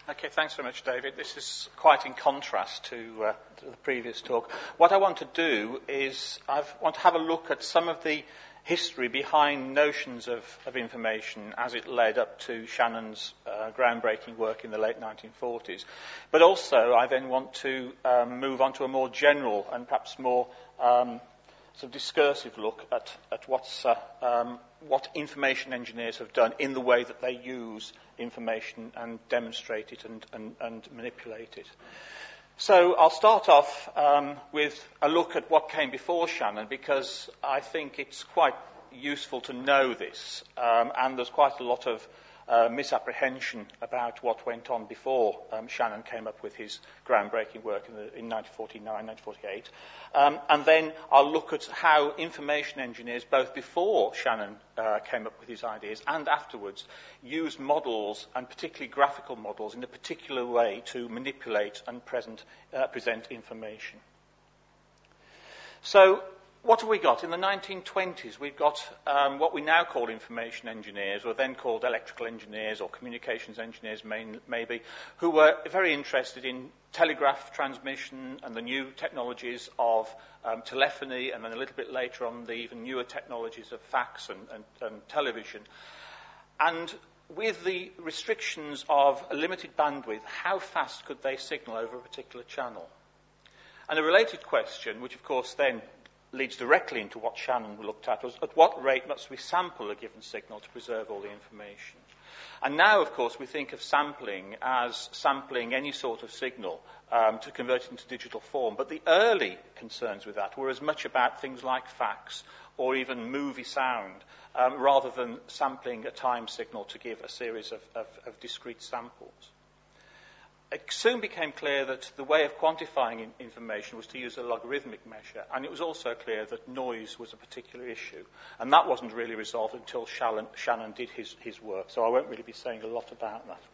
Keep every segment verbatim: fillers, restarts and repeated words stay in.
Okay, thanks very much, David. This is quite in contrast to, uh, to the previous talk. What I want to do is I want to have a look at some of the history behind notions of, of information as it led up to Shannon's uh, groundbreaking work in the late nineteen forties. But also, I then want to um, move on to a more general and perhaps more um, sort of discursive look at, at what's, uh, um, what information engineers have done in the way that they use information and demonstrate it and, and, and manipulate it. So I'll start off um, with a look at what came before Shannon, because I think it's quite useful to know this, um, and there's quite a lot of uh, misapprehension about what went on before um, Shannon came up with his groundbreaking work in, the, in nineteen forty-nine, nineteen forty-eight. Um, and then I'll look at how information engineers, both before Shannon uh, came up with his ideas and afterwards, used models, and particularly graphical models, in a particular way to manipulate and present, uh, present information. So, what have we got? In the nineteen twenties, we've got um, what we now call information engineers, or then called electrical engineers or communications engineers main, maybe, who were very interested in telegraph transmission and the new technologies of um, telephony, and then a little bit later on the even newer technologies of fax and, and, and television. And with the restrictions of a limited bandwidth, how fast could they signal over a particular channel? And a related question, which of course then leads directly into what Shannon looked at, was at what rate must we sample a given signal to preserve all the information? And now, of course, we think of sampling as sampling any sort of signal um, to convert it into digital form. But the early concerns with that were as much about things like fax or even movie sound, um, rather than sampling a time signal to give a series of, of, of discrete samples. It soon became clear that the way of quantifying in information was to use a logarithmic measure, and it was also clear that noise was a particular issue. And that wasn't really resolved until Shannon, Shannon did his, his work, so I won't really be saying a lot about that.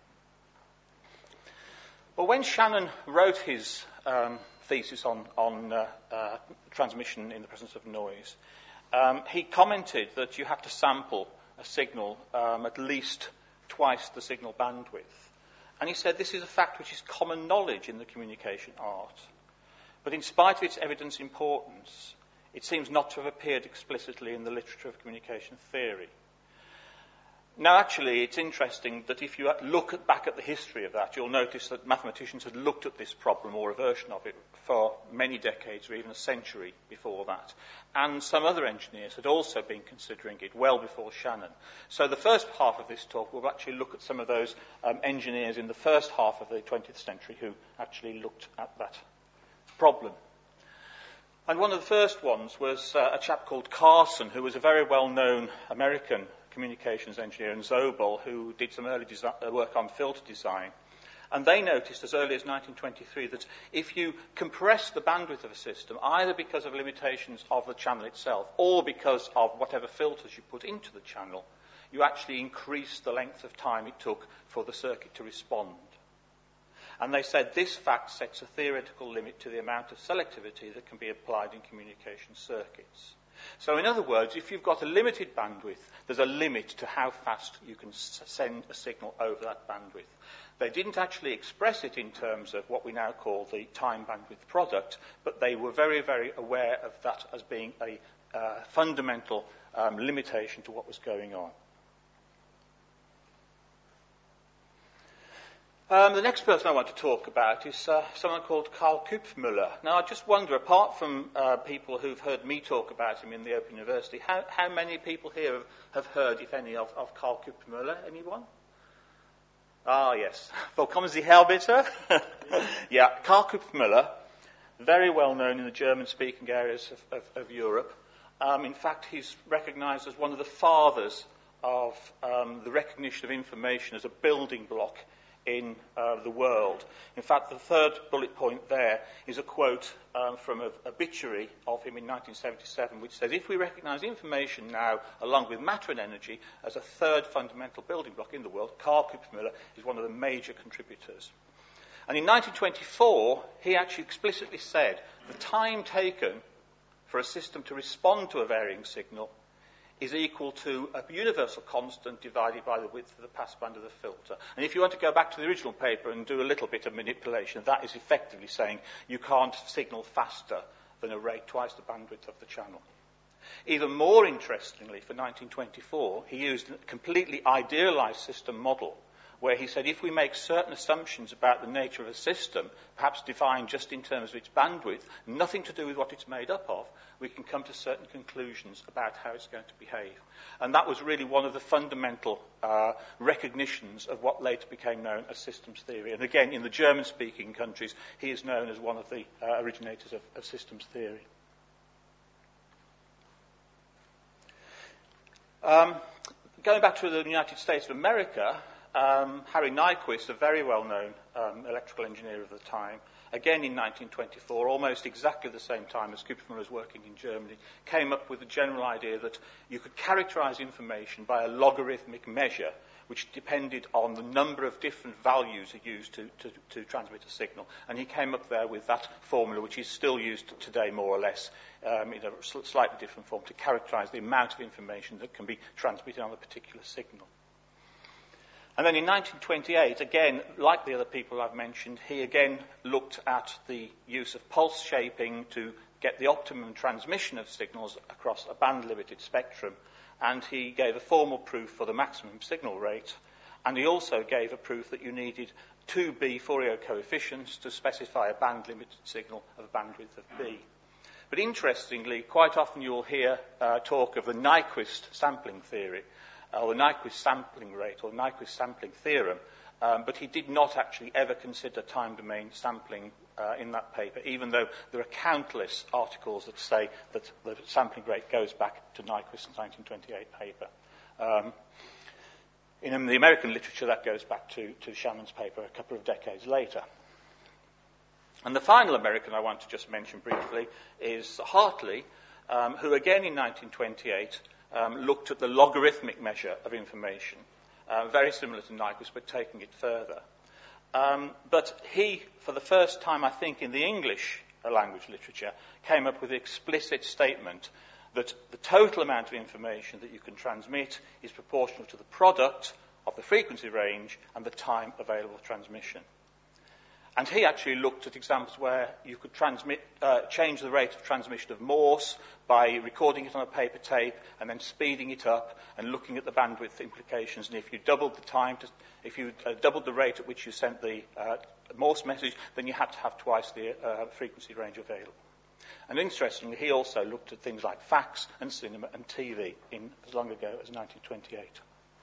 But when Shannon wrote his um, thesis on, on uh, uh, transmission in the presence of noise, um, he commented that you have to sample a signal um, at least twice the signal bandwidth. And he said this is a fact which is common knowledge in the communication art. But in spite of its evident importance, it seems not to have appeared explicitly in the literature of communication theory. Now, actually, it's interesting that if you look at, back at the history of that, you'll notice that mathematicians had looked at this problem, or a version of it, for many decades, or even a century before that. And some other engineers had also been considering it well before Shannon. So the first half of this talk will actually look at some of those um, engineers in the first half of the twentieth century who actually looked at that problem. And one of the first ones was uh, a chap called Carson, who was a very well-known American communications engineer, and Zobel, who did some early desi- work on filter design. And they noticed as early as nineteen twenty-three that if you compress the bandwidth of a system, either because of limitations of the channel itself or because of whatever filters you put into the channel, you actually increase the length of time it took for the circuit to respond. And they said this fact sets a theoretical limit to the amount of selectivity that can be applied in communication circuits. So in other words, if you've got a limited bandwidth, there's a limit to how fast you can s- send a signal over that bandwidth. They didn't actually express it in terms of what we now call the time bandwidth product, but they were very, very aware of that as being a uh, fundamental um, limitation to what was going on. Um, the next person I want to talk about is uh, someone called Karl Kupfmüller. Now, I just wonder, apart from uh, people who've heard me talk about him in the Open University, how, how many people here have, have heard, if any, of, of Karl Kupfmüller? Anyone? Ah, yes. Willkommen Sie, Herr, bitte. Yeah, Karl Kupfmüller, very well known in the German-speaking areas of, of, of Europe. Um, in fact, he's recognised as one of the fathers of um, the recognition of information as a building block in uh, the world. In fact, the third bullet point there is a quote um, from an obituary of him in nineteen seventy-seven, which says, if we recognise information now, along with matter and energy, as a third fundamental building block in the world, Karl Kupfmüller is one of the major contributors. And in nineteen twenty-four, he actually explicitly said the time taken for a system to respond to a varying signal is equal to a universal constant divided by the width of the passband of the filter. And if you want to go back to the original paper and do a little bit of manipulation, that is effectively saying you can't signal faster than a rate twice the bandwidth of the channel. Even more interestingly, for nineteen twenty-four, he used a completely idealized system model where he said if we make certain assumptions about the nature of a system, perhaps defined just in terms of its bandwidth, nothing to do with what it's made up of, we can come to certain conclusions about how it's going to behave. And that was really one of the fundamental uh, recognitions of what later became known as systems theory. And again, in the German-speaking countries, he is known as one of the uh, originators of, of systems theory. Um, going back to the United States of America, um, Harry Nyquist, a very well-known um, electrical engineer of the time, again in nineteen twenty-four, almost exactly the same time as Kupferman was working in Germany, came up with the general idea that you could characterize information by a logarithmic measure which depended on the number of different values used to, to, to transmit a signal. And he came up there with that formula, which is still used today more or less um, in a slightly different form, to characterize the amount of information that can be transmitted on a particular signal. And then in nineteen twenty-eight, again, like the other people I've mentioned, he again looked at the use of pulse shaping to get the optimum transmission of signals across a band-limited spectrum. And he gave a formal proof for the maximum signal rate. And he also gave a proof that you needed two B Fourier coefficients to specify a band-limited signal of a bandwidth of B. But interestingly, quite often you'll hear uh, talk of the Nyquist sampling theory, or the Nyquist sampling rate, or Nyquist sampling theorem, um, but he did not actually ever consider time domain sampling uh, in that paper, even though there are countless articles that say that the sampling rate goes back to Nyquist's nineteen twenty-eight paper. Um, in the American literature, that goes back to, to Shaman's paper a couple of decades later. And the final American I want to just mention briefly is Hartley, um, who again in nineteen twenty-eight Um, looked at the logarithmic measure of information, uh, very similar to Nyquist, but taking it further. Um, but he, for the first time, I think, in the English language literature, came up with the explicit statement that the total amount of information that you can transmit is proportional to the product of the frequency range and the time available for transmission. And he actually looked at examples where you could transmit, uh, change the rate of transmission of Morse by recording it on a paper tape and then speeding it up and looking at the bandwidth implications. And if you doubled the time, to, if you uh, doubled the rate at which you sent the uh, Morse message, then you had to have twice the uh, frequency range available. And interestingly, he also looked at things like fax and cinema and T V in as long ago as nineteen twenty-eight.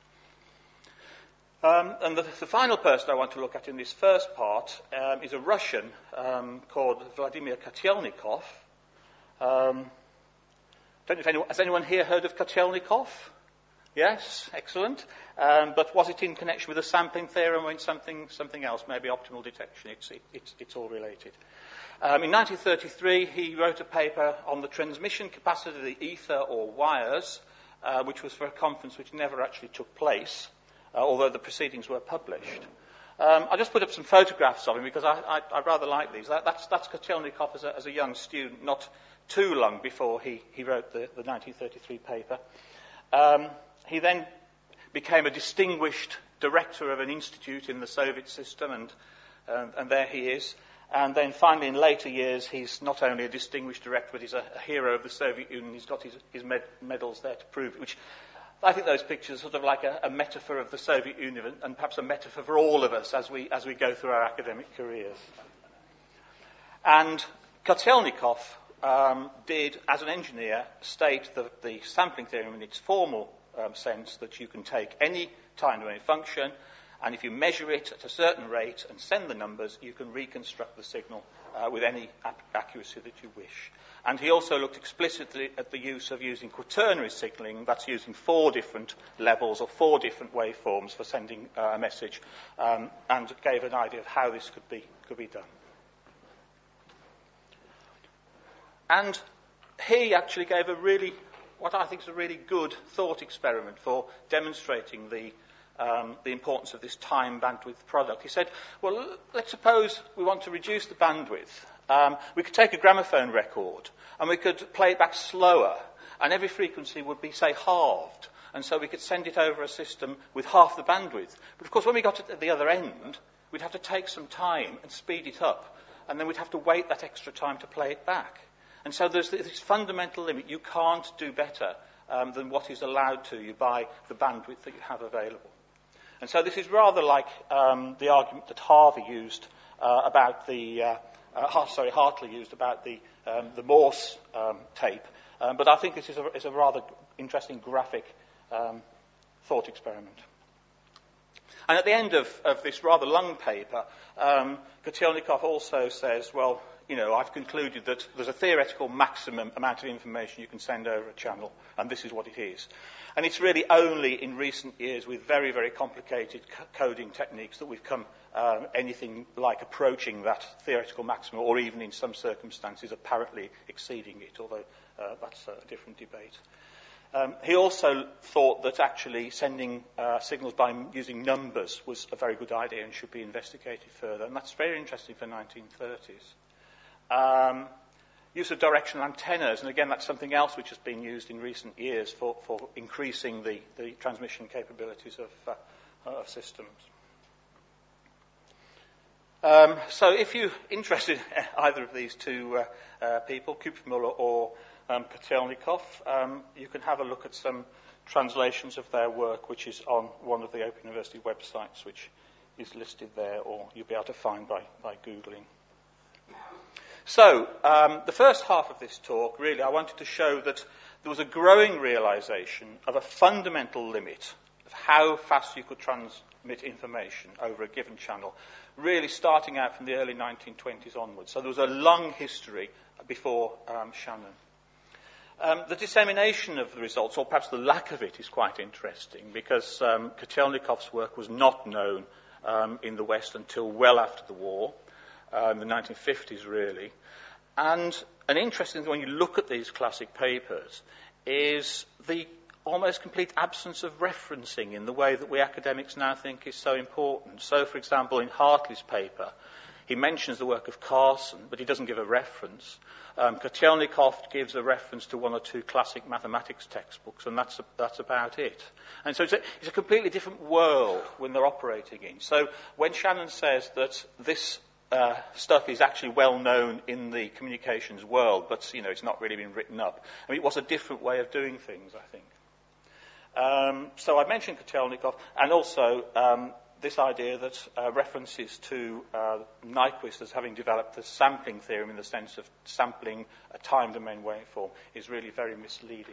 Um, and the, the final person I want to look at in this first part um, is a Russian um, called Vladimir Kotelnikov. Um, don't know if anyone, has anyone here heard of Kotelnikov? Yes, excellent. Um, but was it in connection with the sampling theorem or in something, something else, maybe optimal detection? It's, it, it's, it's all related. Um, in nineteen thirty-three, he wrote a paper on the transmission capacity of the ether or wires, uh, which was for a conference which never actually took place. Uh, although the proceedings were published. Um, I just put up some photographs of him because I, I, I rather like these. That, that's, that's Kotelnikov as a, as a young student, not too long before he, he wrote the, the nineteen thirty-three paper. Um, he then became a distinguished director of an institute in the Soviet system, and, um, and there he is. And then finally, in later years, he's not only a distinguished director, but he's a, a hero of the Soviet Union. He's got his, his med- medals there to prove it, which I think those pictures are sort of like a, a metaphor of the Soviet Union and perhaps a metaphor for all of us as we, as we go through our academic careers. And Kotelnikov um, did, as an engineer, state the, the sampling theorem in its formal um, sense that you can take any time domain function, and if you measure it at a certain rate and send the numbers, you can reconstruct the signal uh, with any ap- accuracy that you wish. And he also looked explicitly at the use of using quaternary signaling, that's using four different levels or four different waveforms for sending uh, a message, um, and gave an idea of how this could be, could be done. And he actually gave a really, what I think is a really good thought experiment for demonstrating the Um, the importance of this time bandwidth product. He said, well, let's suppose we want to reduce the bandwidth Um, we could take a gramophone record and we could play it back slower, and every frequency would be, say, halved. And so we could send it over a system with half the bandwidth. But of course, when we got to the other end, we'd have to take some time and speed it up. And then we'd have to wait that extra time to play it back. And so there's this fundamental limit. You can't do better um, than what is allowed to you by the bandwidth that you have available. And so this is rather like um, the argument that Harvey used uh, about the, uh, uh, sorry, Hartley used about the, um, the Morse um, tape. Um, but I think this is a, is a rather interesting graphic um, thought experiment. And at the end of, of this rather long paper, um, Kotelnikov also says, well, you know, I've concluded that there's a theoretical maximum amount of information you can send over a channel, and this is what it is. And it's really only in recent years with very, very complicated co- coding techniques that we've come um, anything like approaching that theoretical maximum, or even in some circumstances apparently exceeding it, although uh, that's a different debate. Um, he also thought that actually sending uh, signals by m- using numbers was a very good idea and should be investigated further, and that's very interesting for nineteen thirties. Um, use of directional antennas, and again that's something else which has been used in recent years for, for increasing the, the transmission capabilities of, uh, of systems. Um, so if you're interested in either of these two uh, uh, people, Kupfermuller or um, Kotelnikov, um, you can have a look at some translations of their work, which is on one of the Open University websites, which is listed there, or you'll be able to find by, by Googling. So, um, the first half of this talk, really, I wanted to show that there was a growing realization of a fundamental limit of how fast you could transmit information over a given channel, really starting out from the early nineteen twenties onwards. So there was a long history before um, Shannon. Um, the dissemination of the results, or perhaps the lack of it, is quite interesting, because um, Kotelnikov's work was not known um, in the West until well after the war, uh, in the nineteen fifties, really. And an interesting thing when you look at these classic papers is the almost complete absence of referencing in the way that we academics now think is so important. So, for example, in Hartley's paper, he mentions the work of Carson, but he doesn't give a reference. Um, Kotelnikov gives a reference to one or two classic mathematics textbooks, and that's, a, that's about it. And so it's a, it's a completely different world when they're operating in. So when Shannon says that this uh, stuff is actually well known in the communications world, but you know it's not really been written up, I mean, it was a different way of doing things, I think. Um, so I mentioned Kotelnikov, and also um, this idea that uh, references to uh, Nyquist as having developed the sampling theorem in the sense of sampling a time domain waveform is really very misleading.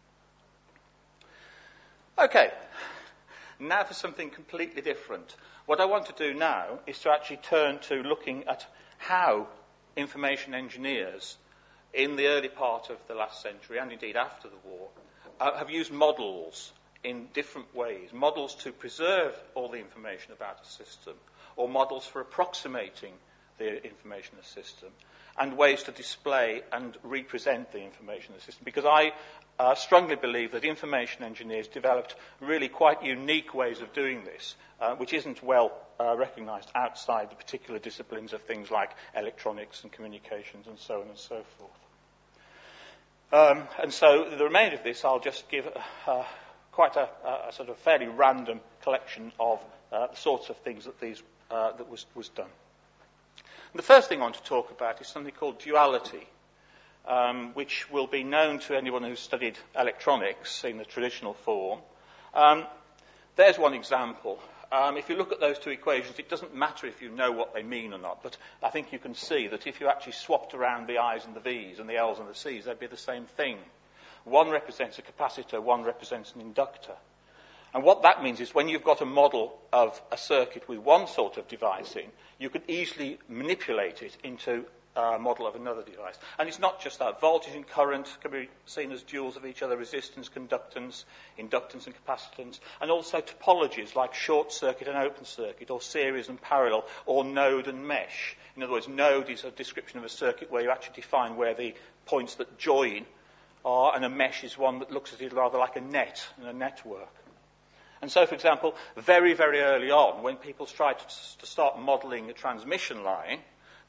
Okay, now for something completely different. What I want to do now is to actually turn to looking at how information engineers in the early part of the last century, and indeed after the war, uh, have used models in different ways. Models to preserve all the information about a system, or models for approximating the information of a system, and ways to display and represent the information of the system. Because I uh, strongly believe that information engineers developed really quite unique ways of doing this, uh, which isn't well uh, recognized outside the particular disciplines of things like electronics and communications and so on and so forth. Um, and so the remainder of this, I'll just give uh, quite a, a sort of fairly random collection of uh, the sorts of things that these uh, that was, was done. And the first thing I want to talk about is something called duality, um, which will be known to anyone who's studied electronics in the traditional form. Um, there's one example. Um, if you look at those two equations, it doesn't matter if you know what they mean or not, but I think you can see that if you actually swapped around the I's and the V's and the L's and the C's, they'd be the same thing. One represents a capacitor, one represents an inductor. And what that means is when you've got a model of a circuit with one sort of device in, you can easily manipulate it into a model of another device. And it's not just that. Voltage and current can be seen as duals of each other, resistance, conductance, inductance and capacitance, and also topologies like short circuit and open circuit, or series and parallel, or node and mesh. In other words, node is a description of a circuit where you actually define where the points that join are, and a mesh is one that looks at it rather like a net and a network. And so, for example, very, very early on, when people tried to, to start modelling a transmission line,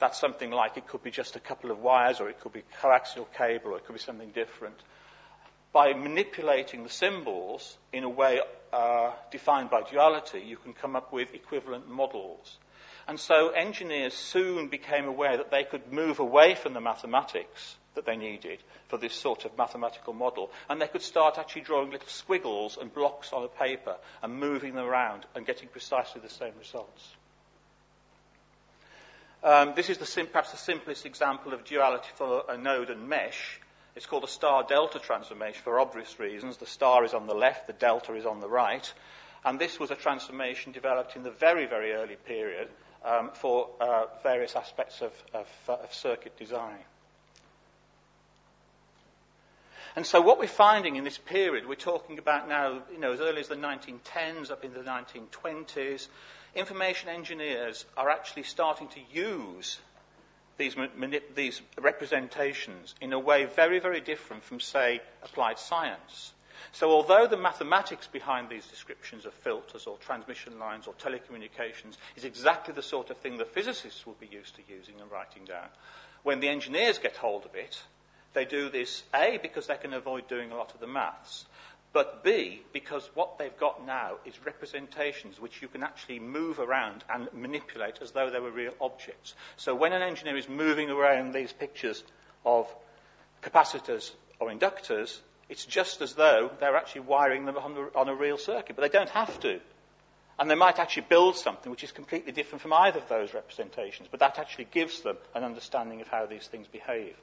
that's something like it could be just a couple of wires, or it could be coaxial cable, or it could be something different. By manipulating the symbols in a way uh, defined by duality, you can come up with equivalent models. And so engineers soon became aware that they could move away from the mathematics that they needed for this sort of mathematical model, and they could start actually drawing little squiggles and blocks on a paper and moving them around and getting precisely the same results. Um, this is the sim- perhaps the simplest example of duality for a node and mesh. It's called a star-delta transformation for obvious reasons. The star is on the left, the delta is on the right. And this was a transformation developed in the very, very early period um, for uh, various aspects of, of, uh, of circuit design. And so what we're finding in this period, we're talking about now, you know, as early as the nineteen tens, up into the nineteen twenties, information engineers are actually starting to use these, manip- these representations in a way very, very different from, say, applied science. So although the mathematics behind these descriptions of filters or transmission lines or telecommunications is exactly the sort of thing the physicists will be used to using and writing down, when the engineers get hold of it, they do this, A, because they can avoid doing a lot of the maths, but B, because what they've got now is representations which you can actually move around and manipulate as though they were real objects. So when an engineer is moving around these pictures of capacitors or inductors, it's just as though they're actually wiring them on, the, on a real circuit, but they don't have to. And they might actually build something which is completely different from either of those representations, but that actually gives them an understanding of how these things behave.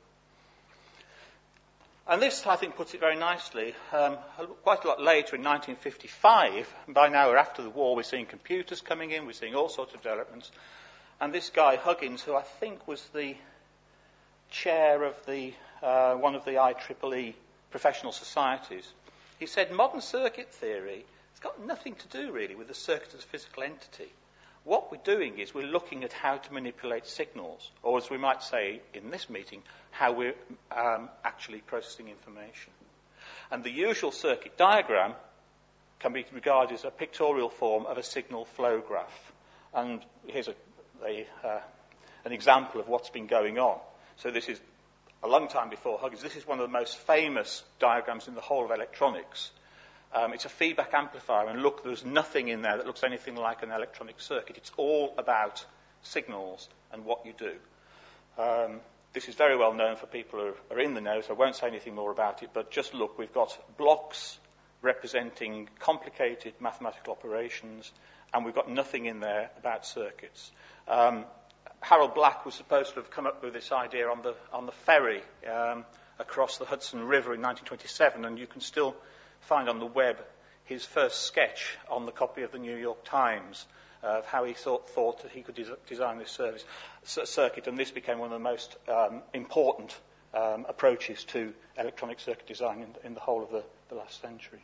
And this, I think, puts it very nicely. Um, quite a lot later, in nineteen fifty-five, and by now we're after the war, we're seeing computers coming in, we're seeing all sorts of developments. And this guy, Huggins, who I think was the chair of the uh, one of the I triple E professional societies, he said modern circuit theory has got nothing to do, really, with the circuit as a physical entity. What we're doing is we're looking at how to manipulate signals, or as we might say in this meeting, how we're um, actually processing information. And the usual circuit diagram can be regarded as a pictorial form of a signal flow graph. And here's a, a, uh, an example of what's been going on. So this is a long time before Huggins. This is one of the most famous diagrams in the whole of electronics. Um, it's a feedback amplifier, and look, there's nothing in there that looks anything like an electronic circuit. It's all about signals and what you do. Um, this is very well known for people who are in the know, so I won't say anything more about it, but just look, we've got blocks representing complicated mathematical operations, and we've got nothing in there about circuits. Um, Harold Black was supposed to have come up with this idea on the, on the ferry um, across the Hudson River in nineteen twenty-seven, and you can still find on the web his first sketch on the copy of the New York Times uh, of how he thought, thought that he could des- design this service, c- circuit, and this became one of the most um, important um, approaches to electronic circuit design in, in the whole of the, the last century.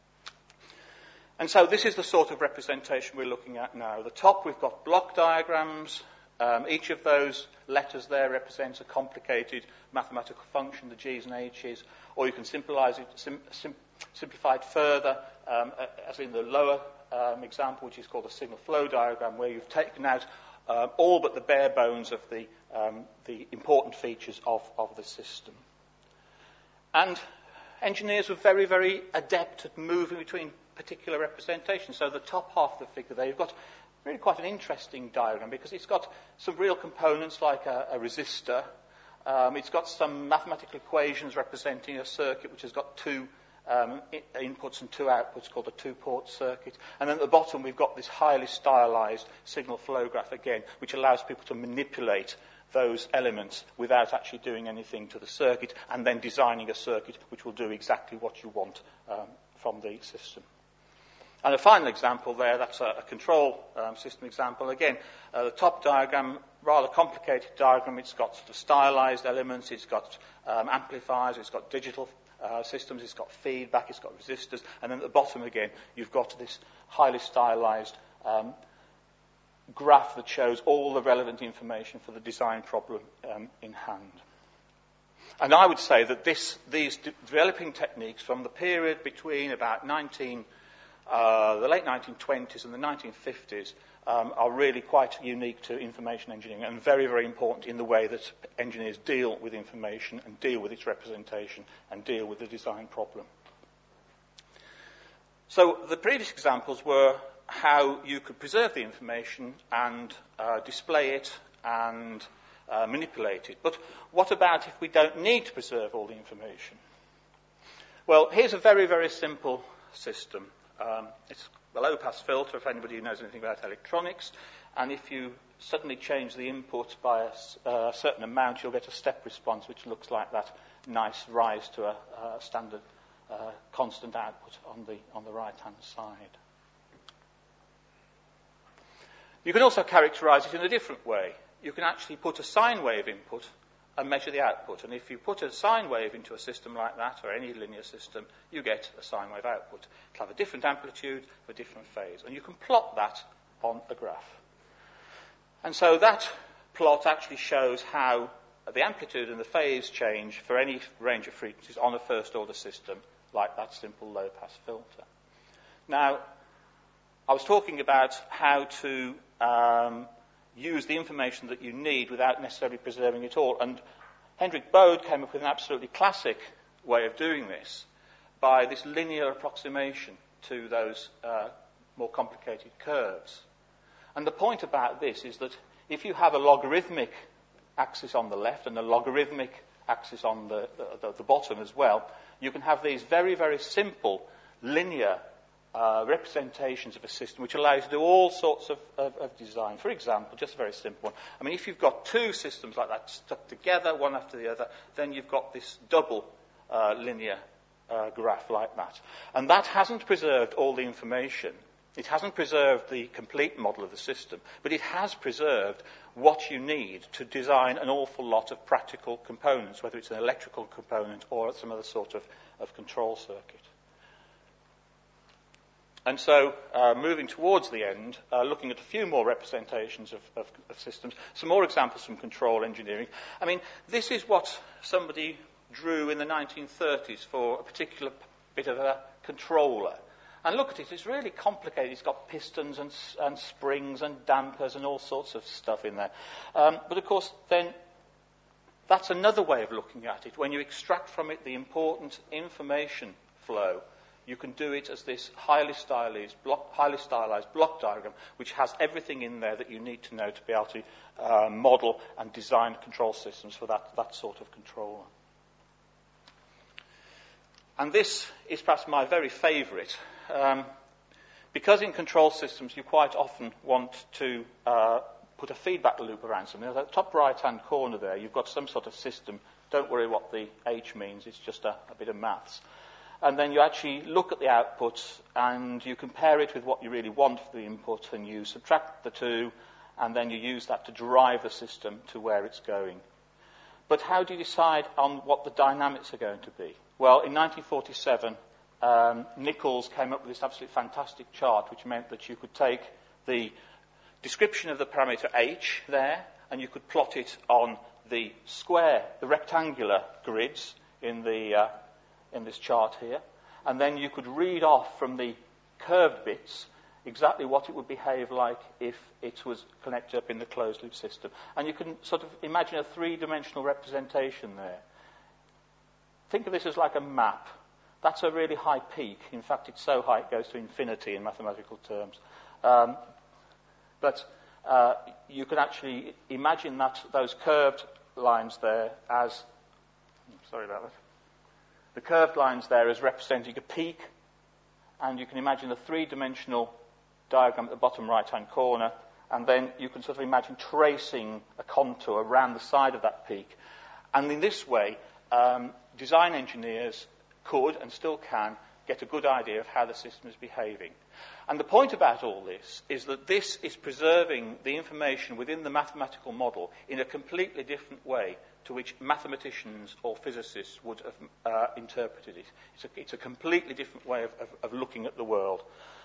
And so this is the sort of representation we're looking at now. At the top we've got block diagrams. Um, each of those letters there represents a complicated mathematical function, the G's and H's, or you can simplify it, sim, sim, simplify it further, um, as in the lower um, example, which is called a signal flow diagram, where you've taken out uh, all but the bare bones of the, um, the important features of, of the system. And engineers were very, very adept at moving between particular representations. So the top half of the figure there, you've got really quite an interesting diagram because it's got some real components like a, a resistor. Um, it's got some mathematical equations representing a circuit which has got two um, I- inputs and two outputs called a two-port circuit. And then at the bottom we've got this highly stylized signal flow graph again, which allows people to manipulate those elements without actually doing anything to the circuit and then designing a circuit which will do exactly what you want um, from the system. And a final example there, that's a, a control um, system example. Again, uh, the top diagram, rather complicated diagram. It's got sort of stylized elements, it's got um, amplifiers, it's got digital uh, systems, it's got feedback, it's got resistors. And then at the bottom again, you've got this highly stylized um, graph that shows all the relevant information for the design problem um, in hand. And I would say that this, these de- developing techniques from the period between about nineteen Uh, the late nineteen twenties and the nineteen fifties um, are really quite unique to information engineering and very, very important in the way that engineers deal with information and deal with its representation and deal with the design problem. So the previous examples were how you could preserve the information and uh, display it and uh, manipulate it. But what about if we don't need to preserve all the information? Well, here's a very, very simple system. Um, it's a low-pass filter, if anybody knows anything about electronics, and if you suddenly change the input by a uh, certain amount, you'll get a step response which looks like that nice rise to a, a standard uh, constant output on the, on the right-hand side. You can also characterize it in a different way. You can actually put a sine wave input and measure the output. And if you put a sine wave into a system like that, or any linear system, you get a sine wave output. It'll have a different amplitude for a different phase. And you can plot that on a graph. And so that plot actually shows how the amplitude and the phase change for any range of frequencies on a first-order system, like that simple low-pass filter. Now, I was talking about how to um, use the information that you need without necessarily preserving it all. And Hendrik Bode came up with an absolutely classic way of doing this by this linear approximation to those uh, more complicated curves. And the point about this is that if you have a logarithmic axis on the left and a logarithmic axis on the, the, the bottom as well, you can have these very, very simple linear Uh, representations of a system which allow you to do all sorts of, of, of design. For example, just a very simple one. I mean, if you've got two systems like that stuck together, one after the other, then you've got this double uh, linear uh, graph like that. And that hasn't preserved all the information. It hasn't preserved the complete model of the system, but it has preserved what you need to design an awful lot of practical components, whether it's an electrical component or some other sort of, of control circuit. And so, uh, moving towards the end, uh, looking at a few more representations of, of, of systems, some more examples from control engineering. I mean, this is what somebody drew in the nineteen thirties for a particular bit of a controller. And look at it, it's really complicated. It's got pistons and, and springs and dampers and all sorts of stuff in there. Um, but of course, then, that's another way of looking at it. When you extract from it the important information flow, you can do it as this highly stylized, block, highly stylized block diagram, which has everything in there that you need to know to be able to uh, model and design control systems for that, that sort of controller. And this is perhaps my very favourite, um, because in control systems you quite often want to uh, put a feedback loop around something. At the top right-hand corner there, you've got some sort of system. Don't worry what the H means, it's just a, a bit of maths. And then you actually look at the outputs and you compare it with what you really want for the input, and you subtract the two, and then you use that to drive the system to where it's going. But how do you decide on what the dynamics are going to be? Well, in nineteen forty-seven, um, Nichols came up with this absolutely fantastic chart, which meant that you could take the description of the parameter h there, and you could plot it on the square, the rectangular grids in the uh, in this chart here, and then you could read off from the curved bits exactly what it would behave like if it was connected up in the closed loop system. And you can sort of imagine a three-dimensional representation there. Think of this as like a map. That's a really high peak. In fact, it's so high it goes to infinity in mathematical terms. Um, but uh, you can actually imagine that those curved lines there as... Sorry about that. The curved lines there as representing a peak, and you can imagine a three-dimensional diagram at the bottom right-hand corner, and then you can sort of imagine tracing a contour around the side of that peak. And in this way, um, design engineers could, and still can, get a good idea of how the system is behaving. And the point about all this is that this is preserving the information within the mathematical model in a completely different way to which mathematicians or physicists would have uh, interpreted it. It's a, it's a completely different way of, of, of looking at the world.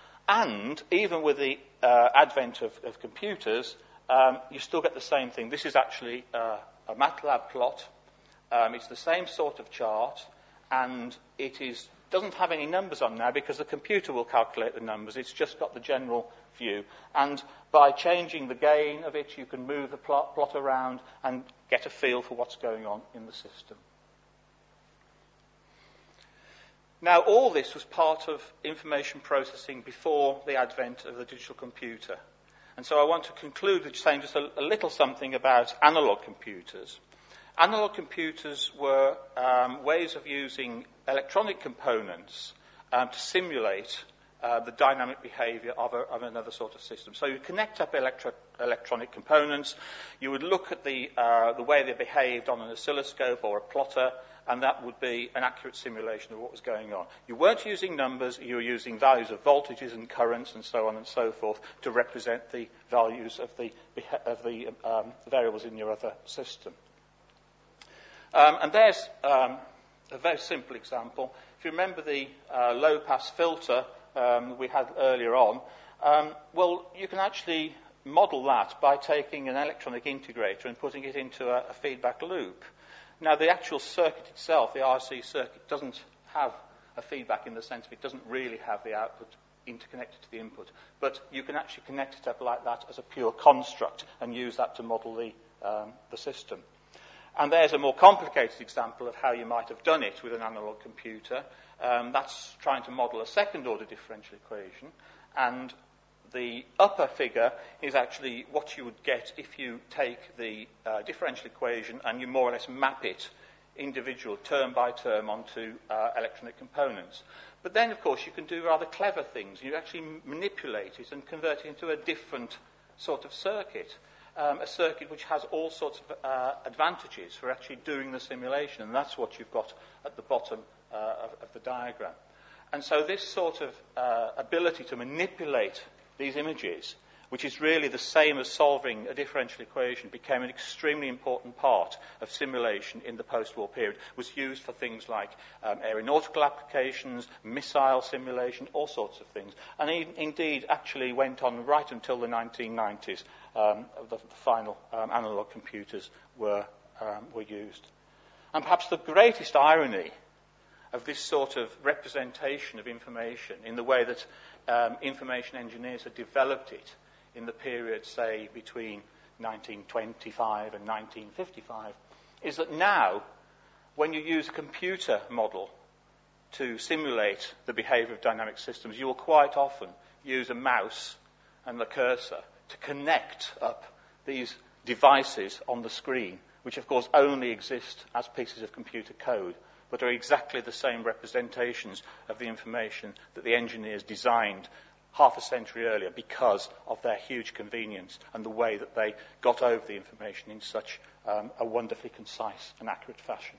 And even with the uh, advent of, of computers, um, you still get the same thing. This is actually uh, a MATLAB plot. Um, it's the same sort of chart, and it is doesn't have any numbers on now because the computer will calculate the numbers. It's just got the general view. And by changing the gain of it, you can move the plot, plot around and get a feel for what's going on in the system. Now, all this was part of information processing before the advent of the digital computer. And so I want to conclude with saying just a, a little something about analog computers. Analog computers were um, ways of using electronic components um, to simulate uh, the dynamic behavior of, a, of another sort of system. So you connect up electro- electronic components, you would look at the, uh, the way they behaved on an oscilloscope or a plotter, and that would be an accurate simulation of what was going on. You weren't using numbers, you were using values of voltages and currents and so on and so forth to represent the values of the, of the um, variables in your other system. Um, and there's um, a very simple example. If you remember the uh, low-pass filter um, we had earlier on, um, well, you can actually model that by taking an electronic integrator and putting it into a, a feedback loop. Now, the actual circuit itself, the R C circuit, doesn't have a feedback in the sense of it doesn't really have the output interconnected to the input. But you can actually connect it up like that as a pure construct and use that to model the, um, the system. And there's a more complicated example of how you might have done it with an analog computer. Um, that's trying to model a second-order differential equation. And the upper figure is actually what you would get if you take the uh, differential equation and you more or less map it individual term by term onto uh, electronic components. But then, of course, you can do rather clever things. You actually manipulate it and convert it into a different sort of circuit. Um, a circuit which has all sorts of uh, advantages for actually doing the simulation, and that's what you've got at the bottom uh, of, of the diagram. And so this sort of uh, ability to manipulate these images, which is really the same as solving a differential equation, became an extremely important part of simulation in the post-war period. It was used for things like um, aeronautical applications, missile simulation, all sorts of things. And in, indeed actually went on right until the nineteen nineties. Um, the, the final um, analog computers were, um, were used. And perhaps the greatest irony of this sort of representation of information in the way that um, information engineers had developed it in the period, say, between nineteen twenty-five and nineteen fifty-five, is that now, when you use a computer model to simulate the behavior of dynamic systems, you will quite often use a mouse and the cursor to connect up these devices on the screen, which of course only exist as pieces of computer code, but are exactly the same representations of the information that the engineers designed half a century earlier because of their huge convenience and the way that they got over the information in such um, a wonderfully concise and accurate fashion.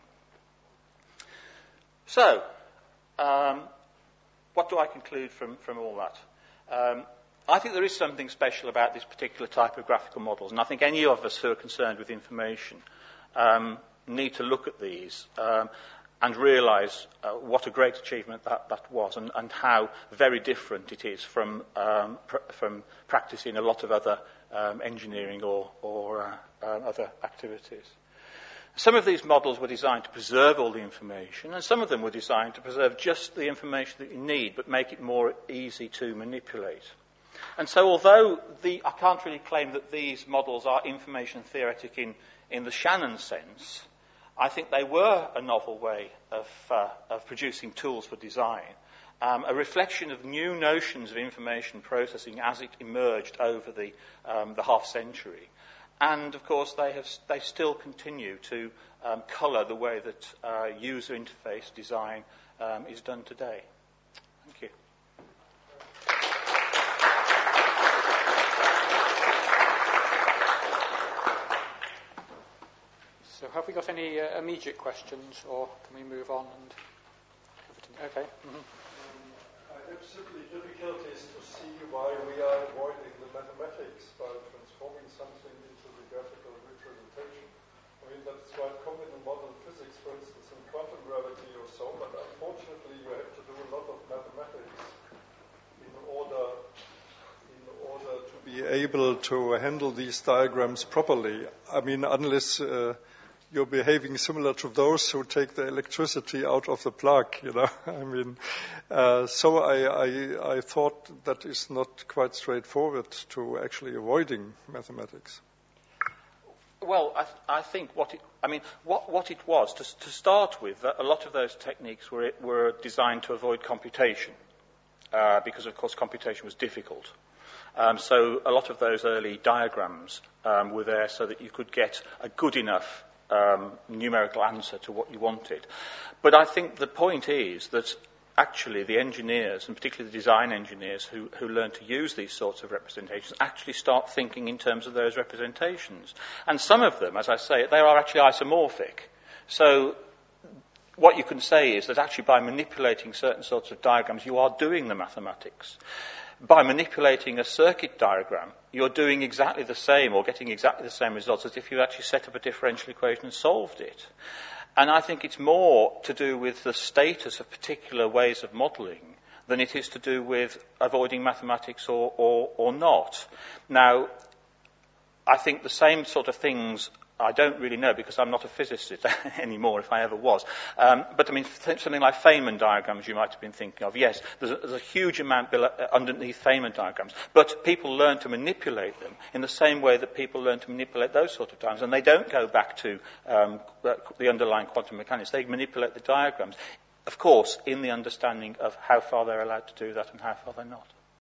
So, um, what do I conclude from, from all that? Um, I think there is something special about this particular type of graphical models, and I think any of us who are concerned with information um, need to look at these um, and realise uh, what a great achievement that, that was, and, and how very different it is from, um, pr- from practice in a lot of other um, engineering or, or uh, uh, other activities. Some of these models were designed to preserve all the information, and some of them were designed to preserve just the information that you need, but make it more easy to manipulate. And so although the, I can't really claim that these models are information theoretic in, in the Shannon sense, I think they were a novel way of, uh, of producing tools for design, um, a reflection of new notions of information processing as it emerged over the, um, the half century. And, of course, they, have, they still continue to um, colour the way that uh, user interface design um, is done today. Thank you. So have we got any uh, immediate questions, or can we move on? And okay. Mm-hmm. Um, I have simply difficulties to see why we are avoiding the mathematics by transforming something into the graphical representation. I mean, that's quite common in modern physics, for instance, in quantum gravity or so, but unfortunately you have to do a lot of mathematics in order, in order to be able to handle these diagrams properly. I mean, unless uh, you're behaving similar to those who take the electricity out of the plug, you know. I mean, uh, so I, I, I thought that is not quite straightforward to actually avoiding mathematics. Well, I, th- I think what it, I mean, what, what it was, to, to start with, a lot of those techniques were, were designed to avoid computation, uh, because, of course, computation was difficult. Um, so a lot of those early diagrams um, were there so that you could get a good enough um, numerical answer to what you wanted. But I think the point is that actually the engineers, and particularly the design engineers who, who learn to use these sorts of representations, actually start thinking in terms of those representations. And some of them, as I say, they are actually isomorphic. So what you can say is that actually by manipulating certain sorts of diagrams, you are doing the mathematics. By manipulating a circuit diagram, you're doing exactly the same or getting exactly the same results as if you actually set up a differential equation and solved it. And I think it's more to do with the status of particular ways of modelling than it is to do with avoiding mathematics or, or, or not. Now, I think the same sort of things, I don't really know because I'm not a physicist anymore, if I ever was. Um, but I mean, th- something like Feynman diagrams you might have been thinking of. Yes, there's a, there's a huge amount below, uh, underneath Feynman diagrams. But people learn to manipulate them in the same way that people learn to manipulate those sort of diagrams. And they don't go back to um, the underlying quantum mechanics. They manipulate the diagrams, of course, in the understanding of how far they're allowed to do that and how far they're not.